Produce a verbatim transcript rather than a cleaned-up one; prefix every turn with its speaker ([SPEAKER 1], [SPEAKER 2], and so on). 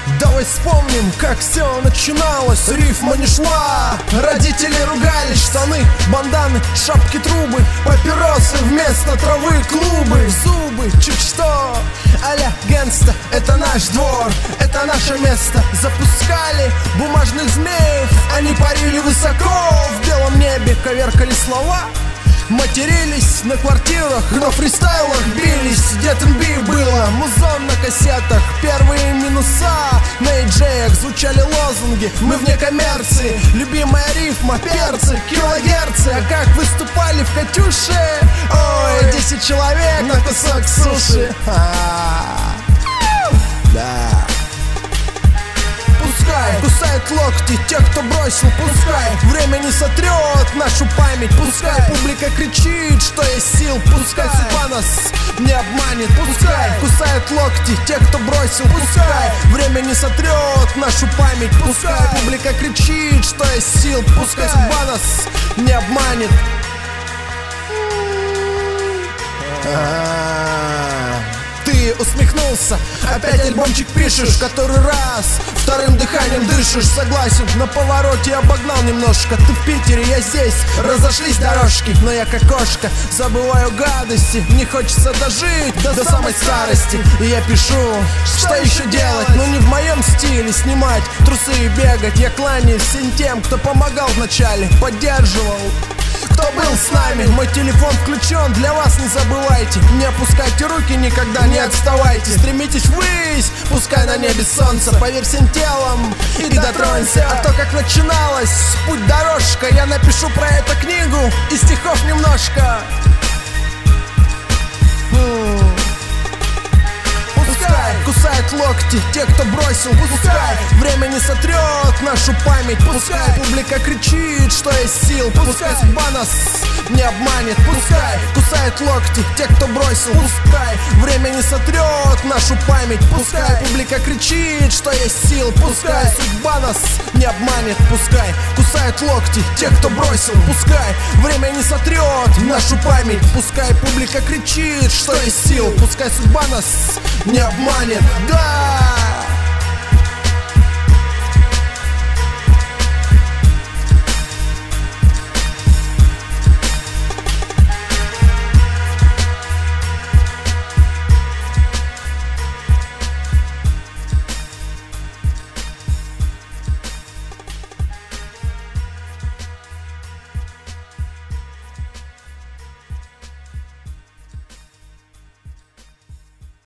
[SPEAKER 1] Давай вспомним, как все начиналось. Рифма не шла, родители ругались. Штаны, банданы, шапки, трубы, папиросы вместо травы, клубы в зубы, чуть что. А-ля гэнгста, это наш двор, это наше место. Запускали бумажных змеев, они парили высоко в белом небе, коверкали слова, матерились на квартирах, на фристайлах бились. Дед эн би было, музон на кассетах. Первые минуса на эйджеях, звучали лозунги: мы вне коммерции, любимая рифма, перцы, килогерцы. А как выступали в Катюше, ой, десять человек на кусок суши. Да. Пускай кусают локти те, кто бросил, пускай время не сотрет нашу память, пускай публика кричит, что есть сил, пускай судьба нас не обманет, пускай кусают локти те, кто бросил, пускай время не сотрет нашу память, пускай публика кричит, что есть сил, пускай судьба нас не обманет. Ты усмехнулся, опять альбомчик пишешь, который раз вторым дыханием дышишь. Согласен, на повороте обогнал немножко. Ты в Питере, я здесь, разошлись дорожки, но я как кошка забываю гадости. Мне хочется дожить до, до самой старости. И я пишу, что еще делать? Ну не в моем стиле снимать трусы и бегать. Я кланяюсь всем тем, кто помогал вначале, поддерживал, кто был с нами. Мой телефон включен, для вас не забывайте. Не опускайте руки, никогда не отставайте. Стремитесь ввысь, пускай на небе солнце. Поверь всем телом и дотронься. А то, как начиналась путь дорожка, я напишу про это книгу и стихов немножко. Кусают локти те, кто бросил, пускай время не сотрет нашу память, пускай публика кричит, что есть сил, пускай судьба нас не обманет, пускай кусают локти те, кто бросил, пускай время не сотрет нашу память, пускай публика кричит, что есть сил, пускай судьба нас не обманет, пускай кусают локти те, кто бросил, пускай время не сотрет нашу память, пускай публика кричит, что есть сил, пускай судьба нас не обманет. Да!